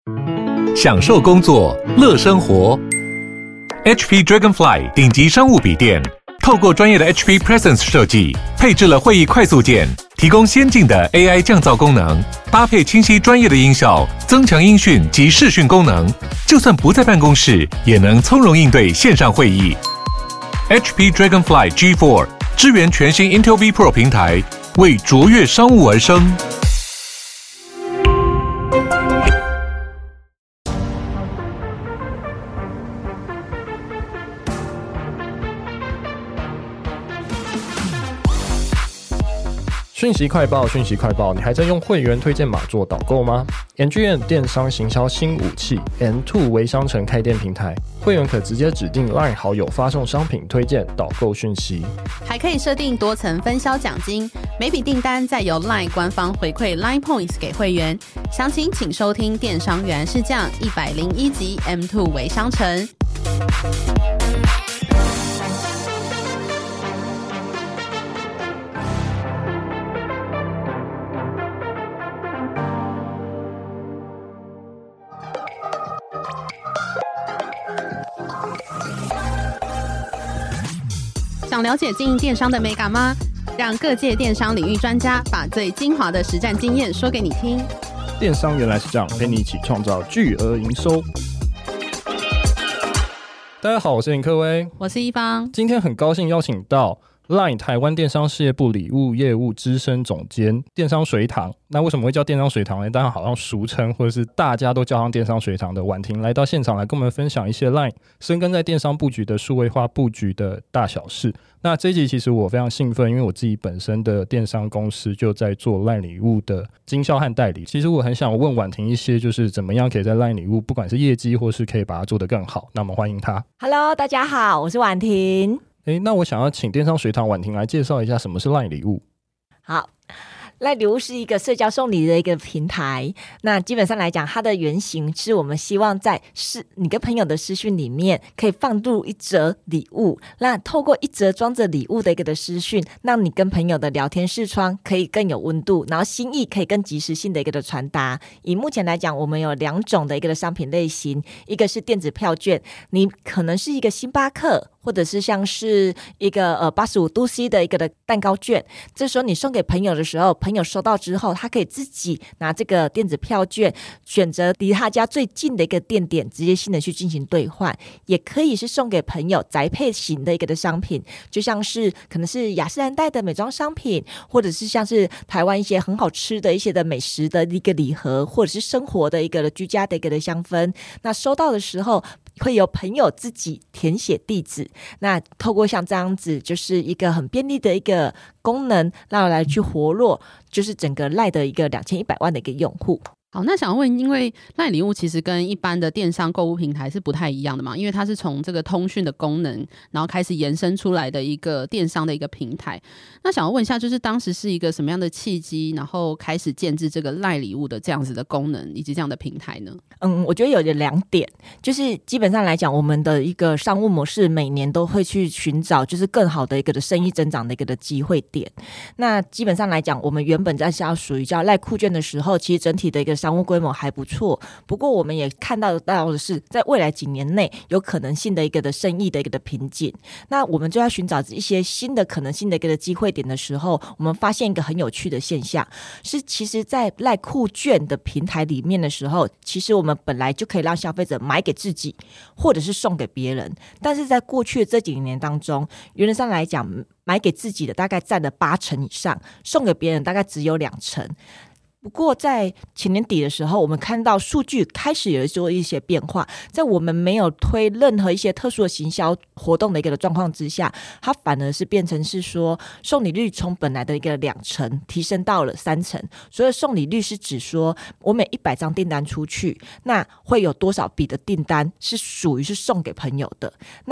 享受工作，乐生活。HP Dragonfly 顶级商务笔电，透过专业的 HP Presence 设计，配置了会议快速键，提供先进的 AI 降噪功能，搭配清晰专业的音效，增强音讯及视讯功能，就算不在办公室，也能从容应对线上会议。HP Dragonfly G4 支援全新 Intel V Pro 平台，为卓越商务而生。 讯息快报，讯息快报，你还在用会员推荐码做导购吗 ？NGN 电商行销新武器 N2 微商城开店平台，会员可直接指定 LINE 好友发送商品推荐、导购讯息， 还可以设定多层分销奖金，每笔订单再由 LINE 官方回馈 LINE Points 给会员。详情请收听电商原来是这样101集 M2 微商城。想了解经营电商的美感吗？让各界电商领域专家把最精华的实战经验说给你听。 电商原来是这样，陪你一起创造巨额营收。大家好，我是林克威， 我是一方。 今天很高兴邀请到 LINE 台湾电商事业部礼物业务资深总监电商水塘。那为什么会叫电商水塘呢？当然好像俗称或者是大家都叫上电商水塘的婉婷来到现场来跟我们分享一些 LINE 深耕在电商布局的数位化布局的大小事。那这一集其实我非常兴奋，因为我自己本身的电商公司就在做 LINE 礼物的经销和代理。其实我很想问婉婷一些，就是怎么样可以在 LINE 礼物不管是业绩或是可以把它做得更好。那我们欢迎她。 Hello， 大家好，我是婉婷。 那我想要请电商水塘婉婷来介绍一下什么是 LINE 礼物。 好，LINE礼物是一个社交送礼的一个平台。那基本上来讲，它的原型是我们希望在你跟朋友的私讯里面可以放入一则礼物，那透过一则装着礼物的一个的私讯，让你跟朋友的聊天视窗可以更有温度，然后心意可以更及时性的一个的传达。以目前来讲，我们有2种的一个的商品类型，一个是电子票券，你可能是一个星巴克，或者是像是一个85°C 的一个的蛋糕券，这时候你送给朋友的时候，朋友收到之后，他可以自己拿这个电子票券，选择离他家最近的一个店点，直接性的去进行兑换。也可以是送给朋友宅配型的一个的商品，就像是可能是雅诗兰黛的美妆商品，或者是像是台湾一些很好吃的一些的美食的一个礼盒，或者是生活的一个的居家的一个的香氛。那收到的时候会由朋友自己填写地址，那透过像这样子就是一个很便利的一个功能，让我来去活络就是整个 LINE 的一个2100万的一个用户。 好，那想问，因为 LINE 礼物其实跟一般的电商购物平台是不太一样的嘛，因为它是从这个通讯的功能然后开始延伸出来的一个电商的一个平台。那想要问一下，就是当时是一个什么样的契机，然后开始建置这个 LINE 礼物的这样子的功能以及这样的平台呢？ 我觉得有2点，就是基本上来讲，我们的一个商务模式每年都会去寻找就是更好的一个的生意增长的一个的机会点。那基本上来讲，我们原本在属于叫 LINE 酷券的时候，其实整体的一个商务规模还不错，不过我们也看到的是在未来几年内有可能性的一个的生意的一个的瓶颈。那我们就要寻找一些新的可能性的一个的机会点的时候，我们发现一个很有趣的现象，是其实在 LINE 酷券的平台里面的时候，其实我们本来就可以让消费者买给自己或者是送给别人，但是在过去的这几年当中，原则上来讲，买给自己的大概占了80%以上，送给别人大概只有2%。不过在前年底的时候，我们看到数据开始有做一些变化，在我们没有推任何一些特殊的行销活动的一个状况之下，它反而是变成是说送礼率从本来的一个2%提升到了3%。所以送礼率是指说我每100张订单出去，那会有多少笔的订单是属于是送给朋友的。那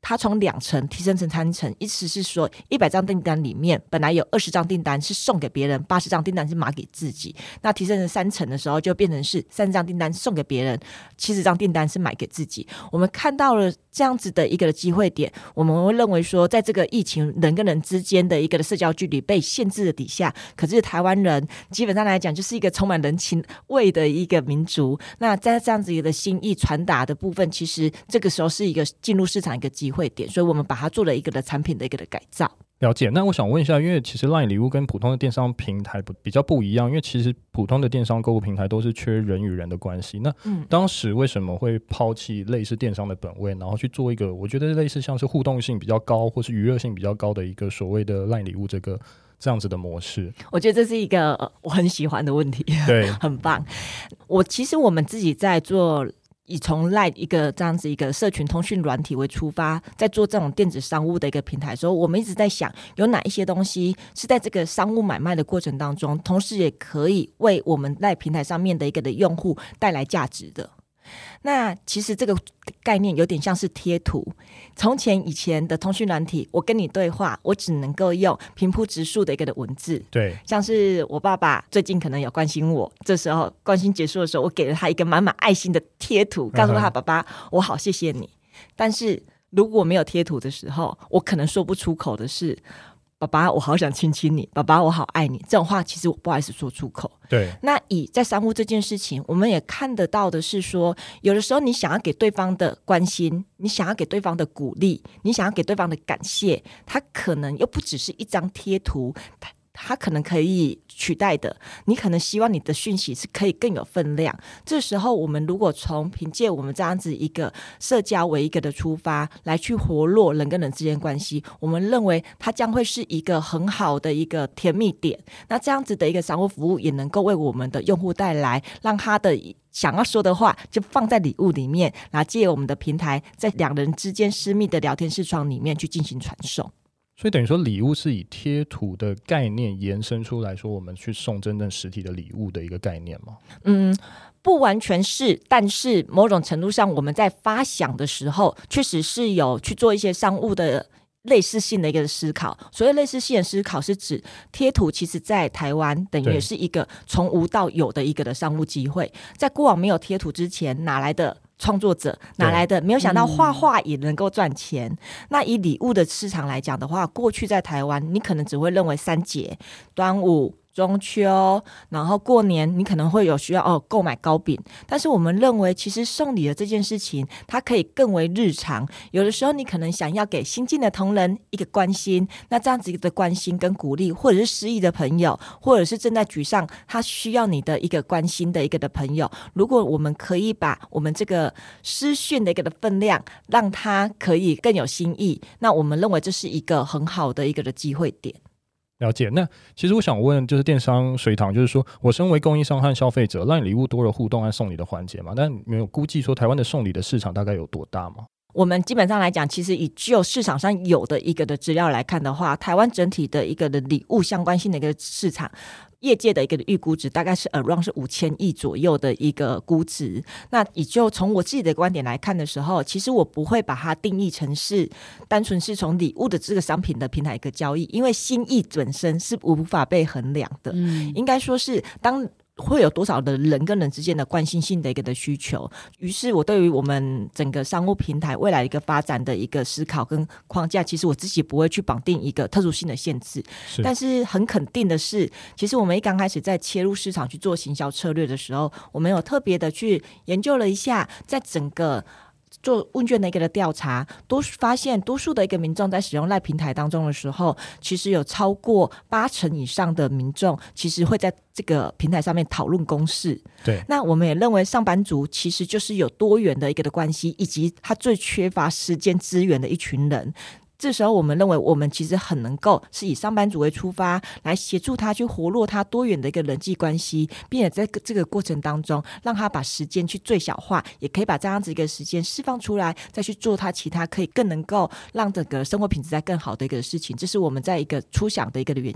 它从2成提升成3成，意思是说100张订单里面本来有20张订单是送给别人，80张订单是买给自己，那提升成3成的时候就变成是30张订单送给别人，70张订单是买给自己。我们看到了这样子的一个机会点，我们会认为说在这个疫情人跟人之间的一个社交距离被限制的底下，可是台湾人基本上来讲就是一个充满人情味的一个民族，那在这样子的心意传达的部分，其实这个时候是一个进入市场一个机会点，所以我们把它做了一个的产品的一个的改造。 了解。那我想问一下，因为其实 LINE 礼物跟普通的电商平台比较不一样，因为其实普通的电商购物平台都是缺人与人的关系。那当时为什么会抛弃类似电商的本位，然后去做一个我觉得类似像是互动性比较高或是娱乐性比较高的一个所谓的 LINE 礼物这样子的模式？ 我觉得这是一个我很喜欢的问题， 对， 很棒。其实我们自己在做以从 LINE 一个这样子一个社群通讯软体为出发，在做这种电子商务的一个平台的时候，我们一直在想有哪一些东西是在这个商务买卖的过程当中，同时也可以为我们 LINE 平台上面的一个的用户带来价值的。那其实这个概念有点像是贴图，从以前的通讯软体，我跟你对话，我只能够用平铺直述的一个的文字， 对， 像是我爸爸最近可能有关心我，这时候关心结束的时候，我给了他一个满满爱心的贴图，告诉他爸爸我好谢谢你。但是如果没有贴图的时候，我可能说不出口的是爸爸我好想亲亲你，爸爸我好爱你，这种话其实我不好意思说出口。 对， 那在商务这件事情，我们也看得到的是说，有的时候你想要给对方的关心，你想要给对方的鼓励，你想要给对方的感谢，它可能又不只是一张贴图，它可能可以取代的，你可能希望你的讯息是可以更有分量。这时候我们如果从凭借我们这样子一个社交为一个的出发来去活络人跟人之间关系，我们认为它将会是一个很好的一个甜蜜点。那这样子的一个商务服务也能够为我们的用户带来让他的想要说的话就放在礼物里面，然后借我们的平台在2人之间私密的聊天视窗里面去进行传送。 所以等于说礼物是以贴图的概念延伸出来说，我们去送真正实体的礼物的一个概念吗？ 不完全是，但是某种程度上我们在发想的时候确实是有去做一些商务的类似性的一个思考。所谓类似性的思考是指贴图其实在台湾等于也是一个从无到有的一个的商务机会。在过往没有贴图之前，哪来的创作者，哪来的没有想到画画也能够赚钱。那以礼物的市场来讲的话，过去在台湾你可能只会认为3节，端午、中秋，然后过年你可能会有需要购买糕饼，但是我们认为其实送礼的这件事情它可以更为日常。有的时候你可能想要给新进的同仁一个关心，那这样子的关心跟鼓励，或者是失意的朋友，或者是正在沮丧他需要你的一个关心的一个的朋友，如果我们可以把我们这个私讯的一个的分量让他可以更有新意，那我们认为这是一个很好的一个的机会点。 了解。那其实我想问就是电商水塘，就是说我身为供应商和消费者，LINE礼物多了互动和送礼的环节嘛，但没有估计说台湾的送礼的市场大概有多大吗？ 我们基本上来讲，其实以就市场上有的一个的资料来看的话，台湾整体的一个的礼物相关性的一个市场，业界的一个预估值大概是 around 是5000亿左右的一个估值。那也就从我自己的观点来看的时候，其实我不会把它定义成是单纯是从礼物的这个商品的平台一个交易，因为心意本身是无法被衡量的。应该说是当会有多少的人跟人之间的关心性的一个的需求，于是我对于我们整个商务平台未来一个发展的一个思考跟框架，其实我自己不会去绑定一个特殊性的限制。但是很肯定的是，其实我们一刚开始在切入市场去做行销策略的时候，我们有特别的去研究了一下，在整个做问卷的一个的调查，发现多数的一个民众在使用LINE平台当中的时候，其实有超过80%以上的民众其实会在这个平台上面讨论公事。 对， 那我们也认为上班族其实就是有多元的一个的关系，以及他最缺乏时间资源的一群人。这时候我们认为我们其实很能够是以上班族为出发，来协助他去活络他多元的一个人际关系，并且在这个过程当中让他把时间去最小化，也可以把这样子一个时间释放出来，再去做他其他可以更能够让整个生活品质在更好的一个事情。这是我们在一个初想的一个原型。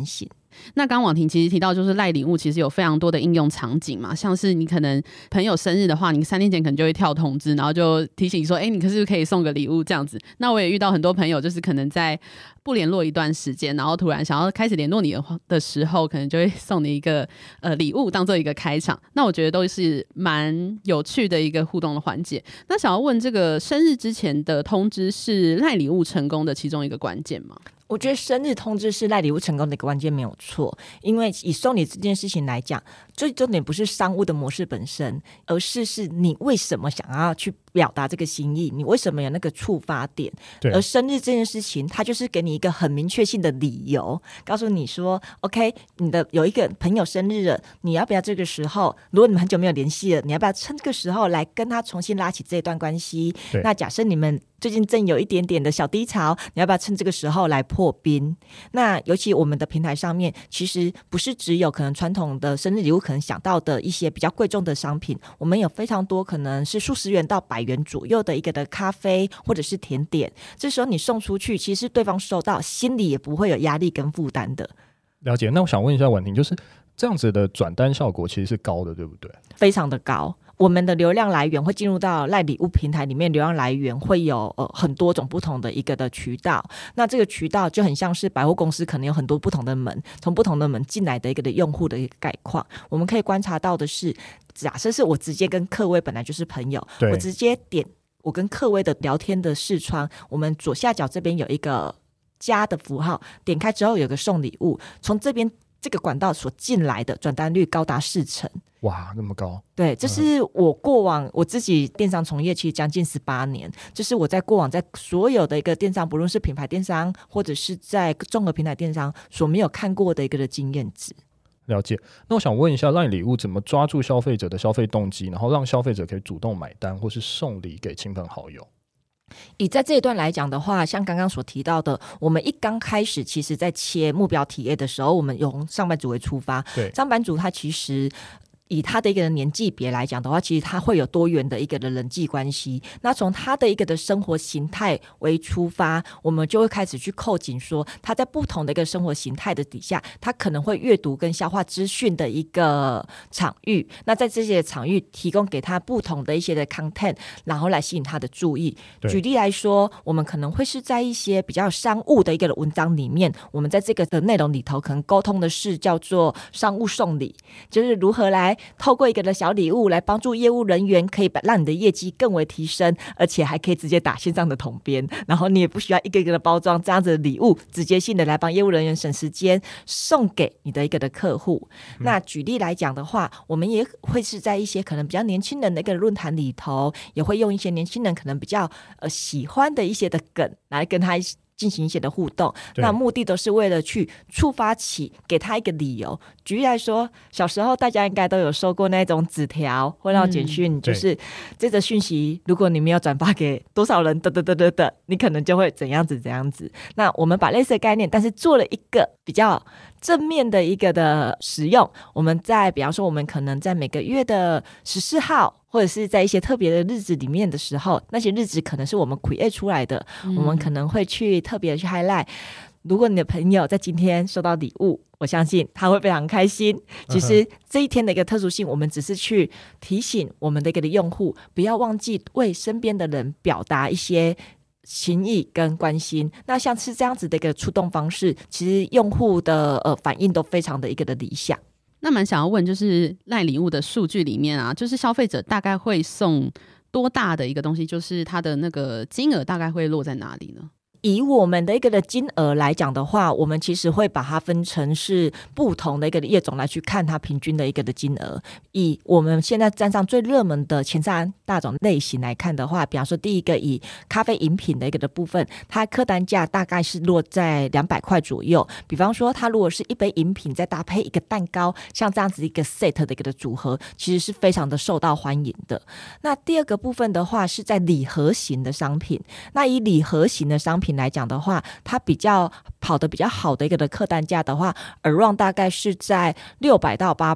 那刚刚婉婷其实提到，就是赖礼物其实有非常多的应用场景嘛，像是你可能朋友生日的话，你3天前可能就会跳通知，然后就提醒说，你是不是可以送个礼物这样子。那我也遇到很多朋友，就是可能在不联络一段时间，然后突然想要开始联络你的时候，可能就会送你一个礼物当做一个开场。那我觉得都是蛮有趣的一个互动的环节。那想要问，这个生日之前的通知是赖礼物成功的其中一个关键吗？ 我觉得生日通知是赖礼物成功的一个关键，没有错。因为以送礼这件事情来讲，最重点不是商务的模式本身，而是你为什么想要去表达这个心意，你为什么有那个触发点。而生日这件事情，它就是给你一个很明确性的理由，告诉你说 OK， 有一个朋友生日了，你要不要这个时候，如果你们很久没有联系了，你要不要趁这个时候来跟他重新拉起这一段关系。那假设你们最近正有一点点的小低潮，你要不要趁这个时候来破冰。那尤其我们的平台上面，其实不是只有可能传统的生日礼物可能想到的一些比较贵重的商品，我们有非常多可能是数十元到100元左右的一个的咖啡或者是甜点，这时候你送出去，其实对方收到心里也不会有压力跟负担的。 了解。那我想问一下婉婷，就是这样子的转单效果其实是高的，对不对？ 非常的高。我们的流量来源会进入到赖礼物平台里面，流量来源会有很多种不同的一个的渠道。那这个渠道就很像是百货公司可能有很多不同的门，从不同的门进来的一个的用户的一个概况。我们可以观察到的是，假设是我直接跟客位本来就是朋友，我直接点我跟客位的聊天的视窗，我们左下角这边有一个加的符号，点开之后有个送礼物，从这边这个管道所进来的转单率高达40%。 哇，那么高。 对，这是我过往我自己电商从业其实将近18年，这是我在过往在所有的一个电商，不论是品牌电商或者是在综合平台电商所没有看过的一个的经验值。 了解。那我想问一下，赖礼物怎么抓住消费者的消费动机，然后让消费者可以主动买单或是送礼给亲朋好友？ 以在这一段来讲的话，像刚刚所提到的，我们一刚开始其实在切目标体验的时候，我们用上班族为出发。对，上班族他其实以他的一个年纪别来讲的话，其实他会有多元的一个的人际关系。那从他的一个的生活形态为出发，我们就会开始去扣紧说，他在不同的一个生活形态的底下，他可能会阅读跟消化资讯的一个场域。那在这些场域提供给他不同的一些的 content， 然后来吸引他的注意。举例来说，我们可能会是在一些比较商务的一个的文章里面，我们在这个的内容里头可能沟通的是叫做商务送礼，就是如何来透过一个的小礼物来帮助业务人员可以让你的业绩更为提升，而且还可以直接打线上的统编，然后你也不需要一个一个的包装，这样子的礼物直接性的来帮业务人员省时间，送给你的一个的客户。那举例来讲的话，我们也会是在一些可能比较年轻人的一个论坛里头，也会用一些年轻人可能比较喜欢的一些的梗来跟他进行一些的互动，那目的都是为了去触发起给他一个理由。举例来说，小时候大家应该都有收过那种纸条或那种简讯，就是这则讯息如果你没有转发给多少人的，你可能就会怎样子怎样子。那我们把类似的概念，但是做了一个比较正面的一个的使用。我们在比方说我们可能在每个月的14号或者是在一些特别的日子里面的时候，那些日子可能是我们 create 出来的，我们可能会去特别去 highlight。如果你的朋友在今天收到礼物，我相信他会非常开心。其实这一天的一个特殊性，我们只是去提醒我们的一个用户，不要忘记为身边的人表达一些情谊跟关心。那像是这样子的一个触动方式，其实用户的反应都非常的一个的理想。 那蛮想要问，就是赖礼物的数据里面啊，就是消费者大概会送多大的一个东西，就是它的那个金额大概会落在哪里呢？ 以我们的一个的金额来讲的话，我们其实会把它分成是不同的一个业种来去看它平均的一个的金额。以我们现在站上最热门的前3大种类型来看的话，比方说第一个以咖啡饮品的一个的部分，它客单价大概是落在200块左右。比方说它如果是一杯饮品再搭配一个蛋糕，像这样子一个 set 的一个的组合，其实是非常的受到欢迎的。那第二个部分的话是在礼盒型的商品。那以礼盒型的商品来讲的话，它比较跑得比较好的一个的客单价的话， around 大概是在600到800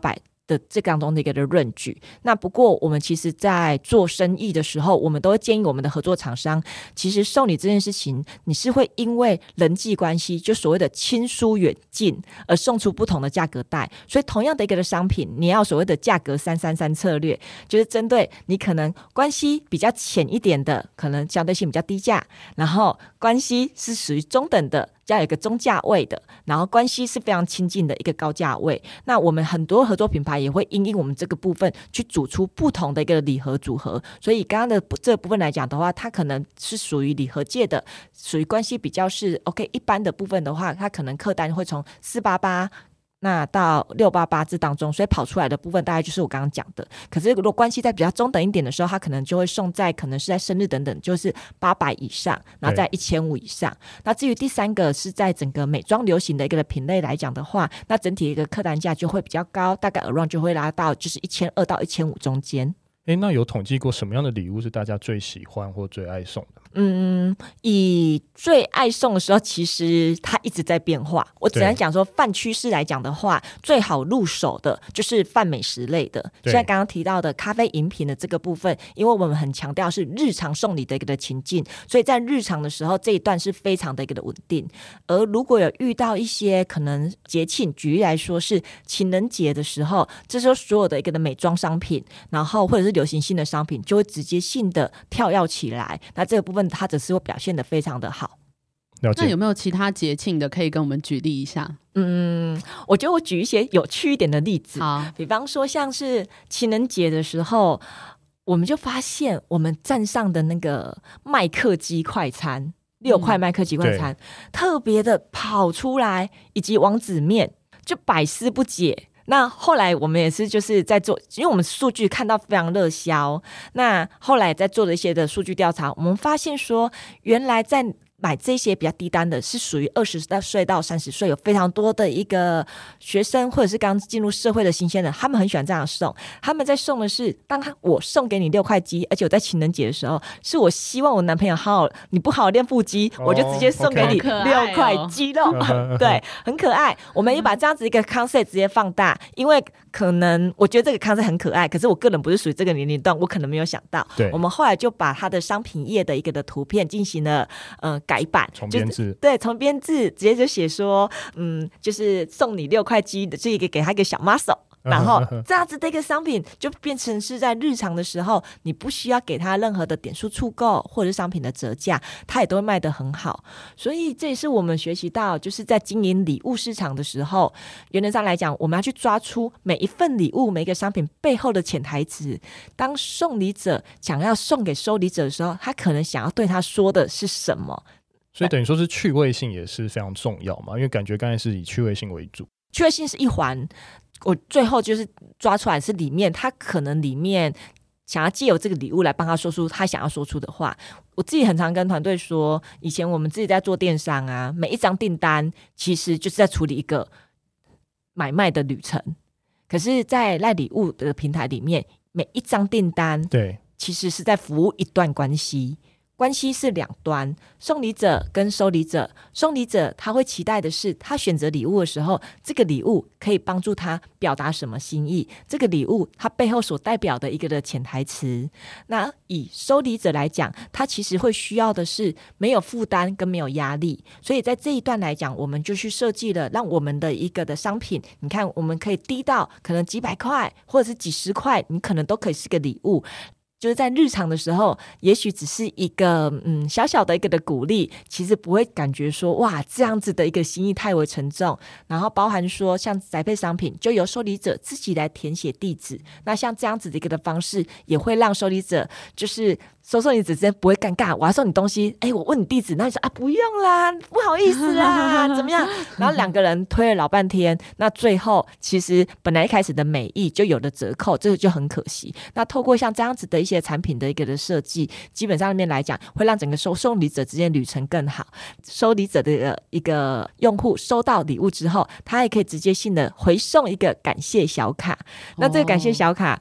的这当中的一个论据。那不过我们其实在做生意的时候，我们都会建议我们的合作厂商，其实送礼这件事情你是会因为人际关系，就所谓的亲疏远近而送出不同的价格带。所以同样的一个的商品，你要所谓的价格333策略，就是针对你可能关系比较浅一点的，可能相对性比较低价，然后关系是属于中等的，要有一个中价位的，然后关系是非常亲近的一个高价位。那我们很多合作品牌也会因应我们这个部分去组出不同的一个礼盒组合。所以刚刚的这个部分来讲的话，它可能是属于礼盒界的，属于关系比较是 OK 一般的部分的话，它可能客单会从488那到688这当中，所以跑出来的部分大概就是我刚刚讲的。可是如果关系在比较中等一点的时候，它可能就会送在可能是在生日等等，就是800以上，然后在1500以上。那至于第三个是在整个美妆流行的一个品类来讲的话，那整体的一个客单价就会比较高，大概 around 就会拉到就是1200到1500中间。 那有统计过什么样的礼物是大家最喜欢或最爱送的？ 以最爱送的时候，其实它一直在变化。我只能讲说，泛趋势来讲的话，最好入手的就是泛美食类的。现在刚刚提到的咖啡饮品的这个部分，因为我们很强调是日常送礼的一个的情境，所以在日常的时候这一段是非常的一个的稳定。而如果有遇到一些可能节庆，举例来说是情人节的时候，这时候所有的一个的美妆商品，然后或者是流行性的商品，就会直接性的跳跃起来。那这个部分它只是会表现得非常的好。 那有没有其他节庆的可以跟我们举例一下？ 我觉得我举一些有趣一点的例子。 好， 比方说像是情人节的时候，我们就发现我们站上的那个麦克鸡快餐，6块麦克鸡快餐，特别的跑出来，以及王子面，就百思不解。那后来我们也是就是在做，因为我们数据看到非常热销，那后来在做了一些的数据调查，我们发现说原来在买这些比较低单的是属于20岁到30岁，有非常多的一个学生或者是刚进入社会的新鲜人，他们很喜欢这样送。他们在送的是，当我送给你6块鸡，而且我在情人节的时候，是我希望我男朋友你不好好练腹肌，我就直接送给你6块鸡肉，对，很可爱。我们也把这样子一个 concept 直接放大，因为可能我觉得这个 concept 很可爱，可是我个人不是属于这个年龄段，我可能没有想到。我们后来就把它的商品页的一个的图片进行了改版， 重编制， 对，重编制直接就写说，就是送你6块鸡的，这一个给他一个小 muscle。然后这样子的一个商品就变成是在日常的时候，你不需要给他任何的点数促购或者是商品的折价，它也都会卖得很好。所以这也是我们学习到，就是在经营礼物市场的时候，原则上来讲，我们要去抓出每一份礼物每一个商品背后的潜台词。当送礼者想要送给收礼者的时候，他可能想要对他说的是什么。 所以等于说是趣味性也是非常重要嘛，因为感觉刚才是以趣味性为主， 趣味性是一环，我最后就是抓出来是里面他可能里面想要借由这个礼物来帮他说出他想要说出的话。我自己很常跟团队说，以前我们自己在做电商啊，每一张订单其实就是在处理一个买卖的旅程，可是在赖礼物的平台里面，每一张订单对其实是在服务一段关系，关系是两端，送礼者跟收礼者。送礼者他会期待的是，他选择礼物的时候，这个礼物可以帮助他表达什么心意，这个礼物他背后所代表的一个的潜台词。那以收礼者来讲，他其实会需要的是没有负担跟没有压力，所以在这一段来讲，我们就去设计了让我们的一个的商品，你看我们可以低到可能几百块或者是几十块，你可能都可以是个礼物，就是在日常的时候，也许只是一个小小的一个的鼓励，其实不会感觉说哇这样子的一个心意太为沉重。然后包含说像宅配商品，就由收礼者自己来填写地址，那像这样子的一个的方式，也会让收礼者就是收礼者之间不会尴尬，我要送你东西，我问你地址，那你说啊不用啦，不好意思啦怎么样，然后两个人推了老半天，那最后其实本来一开始的美意就有了折扣，这个就很可惜。那透过像这样子的一些产品的一个的设计，基本上里面来讲会让整个送礼者之间旅程更好。收礼者的一个用户收到礼物之后，他也可以直接性的回送一个感谢小卡，那这个感谢小卡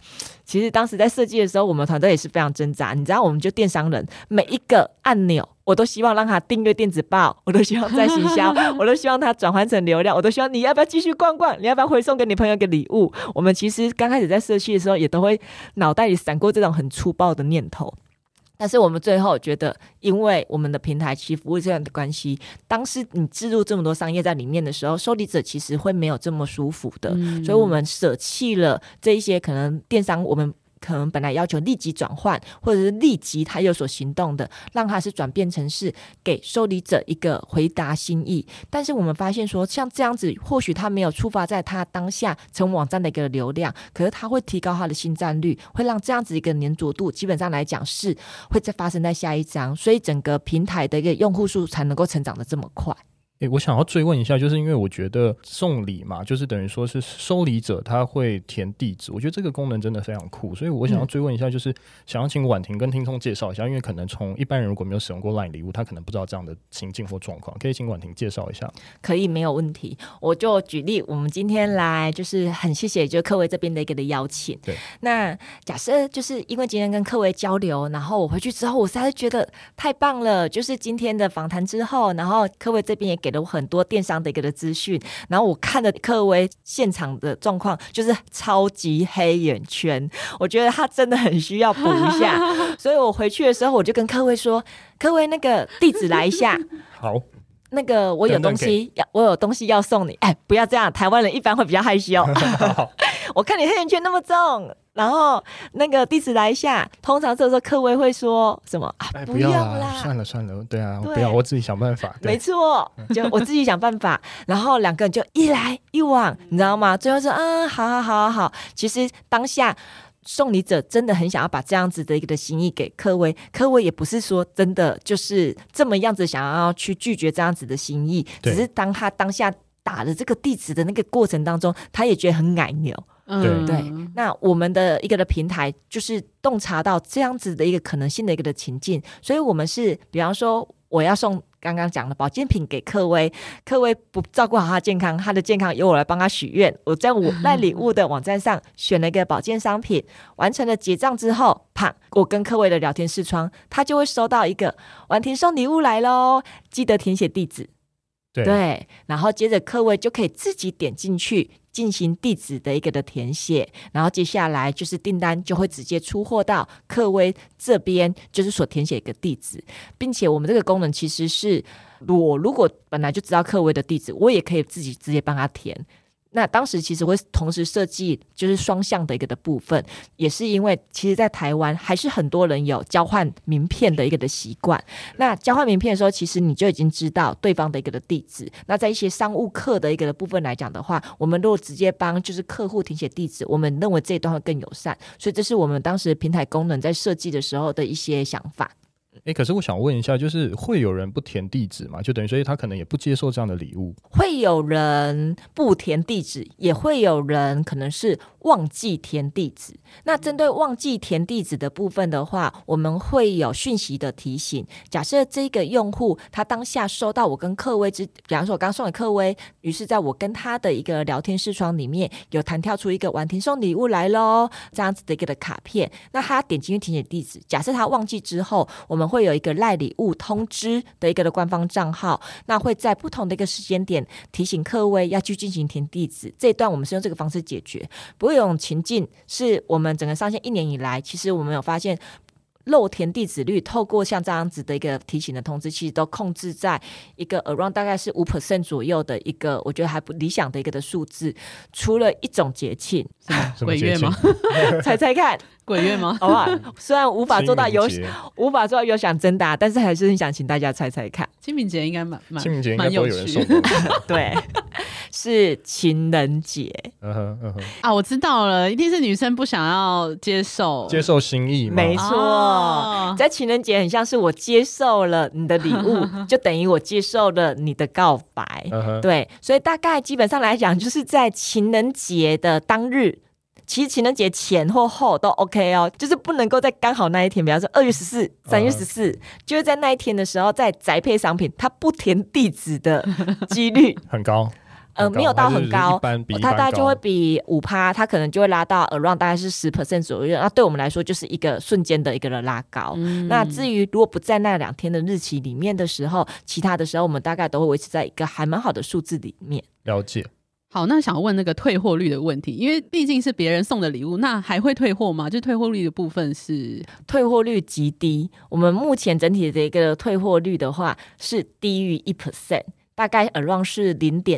其实当时在设计的时候，我们团队也是非常挣扎。你知道，我们就电商人，每一个按钮我都希望让他订阅电子报，我都希望在行销，我都希望他转换成流量，我都希望你要不要继续逛逛，你要不要回送给你朋友一个礼物。我们其实刚开始在设计的时候，也都会脑袋里闪过这种很粗暴的念头。但是我们最后觉得，因为我们的平台其实服务这样的关系，当时你置入这么多商业在里面的时候，受理者其实会没有这么舒服的，所以我们舍弃了这一些可能电商我们可能本来要求立即转换，或者是立即他有所行动的，让他是转变成是给受理者一个回答心意。但是我们发现说，像这样子，或许他没有触发在他当下成网站的一个流量，可是他会提高他的新占率，会让这样子一个黏着度，基本上来讲是会再发生在下一章，所以整个平台的一个用户数才能够成长的这么快。 我想要追问一下，就是因为我觉得送礼嘛，就是等于说是收礼者他会填地址，我觉得这个功能真的非常酷，所以我想要追问一下，就是想要请婉婷跟听众介绍一下，因为可能从一般人如果没有使用过 LINE 礼物，他可能不知道这样的情境或状况，可以请婉婷介绍一下。 可以，没有问题。我就举例，我们今天来就是很谢谢就是客维这边的一个的邀请。 对， 那假设就是因为今天跟客维交流，然后我回去之后，我实在是觉得太棒了。就是今天的访谈之后，然后客维这边也给了我很多电商的一个的资讯，然后我看了客维现场的状况，就是超级黑眼圈，我觉得他真的很需要补一下。所以我回去的时候，我就跟客维说：“客维，那个地址来一下。” 好。 那个我有东西要送你，哎，不要这样，台湾人一般会比较害羞。我看你黑眼圈那么重，然后那个地址来一下。通常这时候客维会说什么啊？ 不要啦，算了，对啊，不要，我自己想办法。 没错，就我自己想办法。然后两个人就一来一往，你知道吗？最后说好。其实当下送礼者真的很想要把这样子的一个的心意给客维，客维也不是说真的就是这么样子想要去拒绝这样子的心意，只是当他当下打了这个地址的那个过程当中，他也觉得很奶牛。对，那我们的一个的平台就是洞察到这样子的一个可能性的一个的情境，所以我们是比方说我要送刚刚讲的保健品给客维，客维不照顾好他的健康，他的健康由我来帮他许愿。我在我赖礼物的网站上选了一个保健商品，完成了结账之后，啪，我跟客维的聊天视窗，他就会收到一个婉婷送礼物来咯，记得填写地址。对，然后接着客维就可以自己点进去进行地址的一个的填写，然后接下来就是订单就会直接出货到客维这边，就是所填写一个地址，并且我们这个功能其实是我如果本来就知道客维的地址，我也可以自己直接帮他填。那当时其实会同时设计就是双向的一个的部分，也是因为其实在台湾还是很多人有交换名片的一个的习惯。那交换名片的时候，其实你就已经知道对方的一个的地址。那在一些商务客的一个的部分来讲的话，我们如果直接帮就是客户填写地址，我们认为这一段会更友善，所以这是我们当时平台功能在设计的时候的一些想法。 可是我想问一下，就是会有人不填地址吗？就等于所以他可能也不接受这样的礼物。 会有人不填地址，也会有人可能是忘记填地址。那针对忘记填地址的部分的话，我们会有讯息的提醒。假设这个用户他当下收到我跟客维比方说我刚送给客维，于是在我跟他的一个聊天视窗里面有弹跳出一个婉婷送礼物来咯这样子的一个的卡片，那他点进去填写地址，假设他忘记之后，我们会有一个赖礼物通知的一个的官方账号，那会在不同的一个时间点提醒客维要去进行填地址。这一段我们是用这个方式解决。不过有种情境是我们整个上线1年以来，其实我们有发现漏填地址率透过像这样子的一个提醒的通知，其实都控制在一个 around 大概是 5% 左右的一个我觉得还不理想的一个的数字。除了一种节庆， 鬼月吗？ 猜猜看， 鬼月吗？ 好不好？虽然无法做到有奖征答，但是还是很想请大家猜猜看。 清明节应该蛮有人送的。 对，是情人节。 我知道了，一定是女生不想要接受心意嘛。 没错，在情人节很像是我接受了你的礼物，就等于我接受了你的告白。对，所以大概基本上来讲，就是在情人节的当日。其实情人节前或后都 OK 哦，就是不能够在刚好那一天，比方说2月14、3月14，就是在那一天的时候，在宅配商品它不填地址的几率很高。 没有到很高，它大概就会比5%，它可能就会拉到 around 大概是10% 左右。那对我们来说就是一个瞬间的一个拉高。那至于如果不在那2天的日期里面的时候，其他的时候我们大概都会维持在一个还蛮好的数字里面。 了解。 好，那想问那个退货率的问题，因为毕竟是别人送的礼物，那还会退货吗？就退货率的部分是退货率极低，我们目前整体的一个退货率的话是低于 1%， 大概 around 是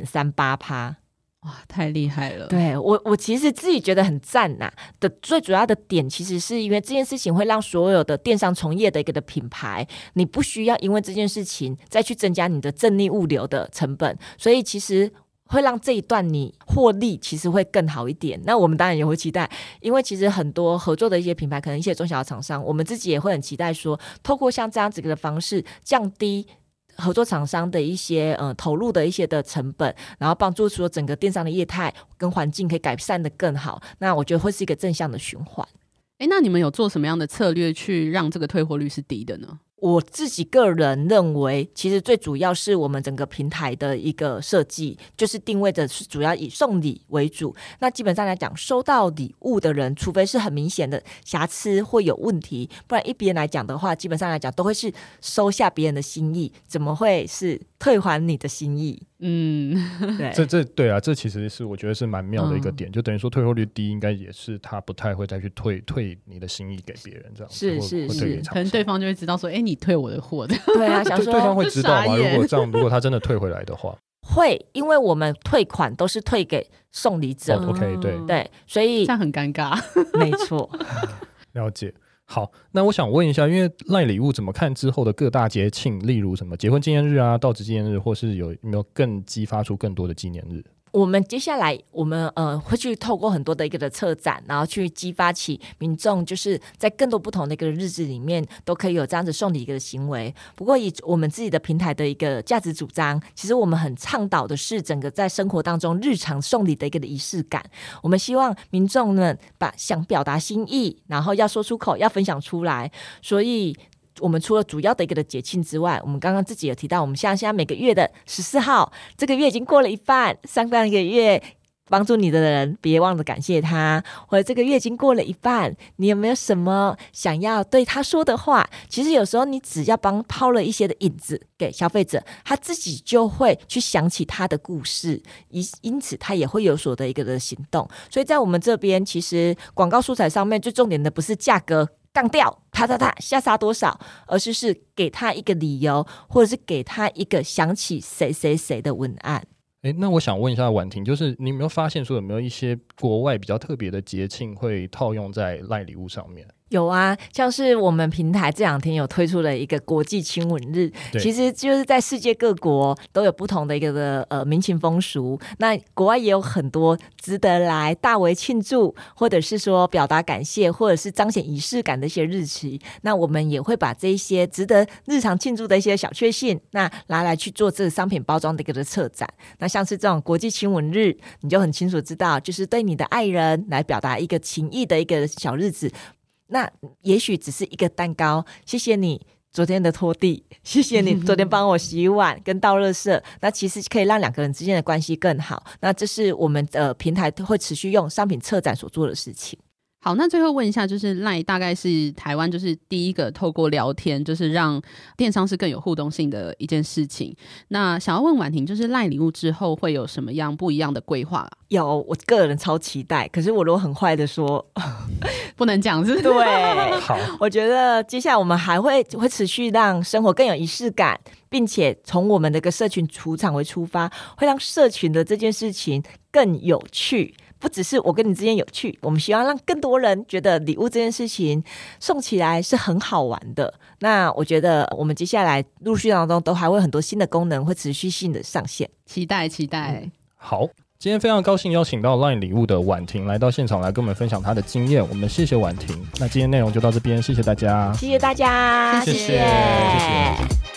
0.38%。 哇，太厉害了！ 对，我其实自己觉得很赞呐。的最主要的点，其实是因为这件事情会让所有的电商从业的一个的品牌，你不需要因为这件事情再去增加你的正逆物流的成本，所以其实会让这一段你获利其实会更好一点。那我们当然也会期待，因为其实很多合作的一些品牌，可能一些中小厂商，我们自己也会很期待说，透过像这样子的方式降低合作厂商的一些投入的一些的成本，然后帮助说整个电商的业态跟环境可以改善的更好。那我觉得会是一个正向的循环。 那你们有做什么样的策略去让这个退货率是低的呢？ 我自己个人认为，其实最主要是我们整个平台的一个设计，就是定位的是主要以送礼为主。那基本上来讲，收到礼物的人，除非是很明显的瑕疵或有问题，不然一边来讲的话，基本上来讲都会是收下别人的心意，怎么会是退还你的心意？对， 对啊，这其实是我觉得是蛮妙的一个点，就等于说退货率低，应该也是他不太会再去退你的心意给别人，这样是，可能对方就会知道说，你退我的货的， 对啊，想说对方会知道吗？如果他真的退回来的话， 会，因为我们退款都是退给送礼者。 OK， 对，所以这样很尴尬。 没错， 了解。好，那我想问一下，因为赖礼物怎么看之后的各大节庆，例如什么结婚纪念日啊、到职纪念日，或是有没有更激发出更多的纪念日？ 我们接下来我们会去透过很多的一个的策展，然后去激发起民众，就是在更多不同的一个日子里面都可以有这样子送礼一个行为。不过以我们自己的平台的一个价值主张，其实我们很倡导的是整个在生活当中日常送礼的一个的仪式感。我们希望民众们把想表达心意，然后要说出口，要分享出来。所以我们除了主要的一个的节庆之外，我们刚刚自己有提到，我们现在每个月的14号，这个月已经过了一半，上半个月帮助你的人别忘了感谢他，或者这个月已经过了一半，你有没有什么想要对他说的话？其实有时候你只要抛了一些的引子给消费者，他自己就会去想起他的故事，因此他也会有所的一个的行动。所以在我们这边，其实广告素材上面最重点的不是价格杠掉下杀多少，而是给他一个理由，或者是给他一个想起谁谁谁的文案。 那我想问一下婉婷，就是你有没有发现说有没有一些国外比较特别的节庆会套用在赖礼物上面？ 有啊，像是我们平台这2天有推出了一个国际亲吻日，其实就是在世界各国都有不同的一个民情风俗，那国外也有很多值得来大为庆祝，或者是说表达感谢，或者是彰显仪式感的一些日期。那我们也会把这一些值得日常庆祝的一些小确幸，那拿来去做这个商品包装的一个策展。那像是这种国际亲吻日，你就很清楚知道，就是对你的爱人来表达一个情谊的一个小日子。那也许只是一个蛋糕，谢谢你昨天的拖地，谢谢你昨天帮我洗碗跟倒垃圾，那其实可以让2个人之间的关系更好。那这是我们的平台会持续用商品策展所做的事情。 好，那最后问一下，就是 LINE 大概是台湾就是第一个透过聊天就是让电商是更有互动性的一件事情。那想要问婉婷，就是 LINE 礼物之后会有什么样不一样的规划？ 有，我个人超期待，可是我如果很坏的说不能讲是对好， 我觉得接下来我们还会持续让生活更有仪式感，并且从我们的一个社群主场为出发，会让社群的这件事情更有趣，不只是我跟你之间有趣，我们希望让更多人觉得礼物这件事情送起来是很好玩的。那我觉得我们接下来陆续当中都还会很多新的功能会持续性的上线， 期待。 好，今天非常高兴邀请到 LINE 礼物的婉婷来到现场来跟我们分享她的经验，我们谢谢婉婷。那今天内容就到这边，谢谢大家， 谢谢大家， 谢谢。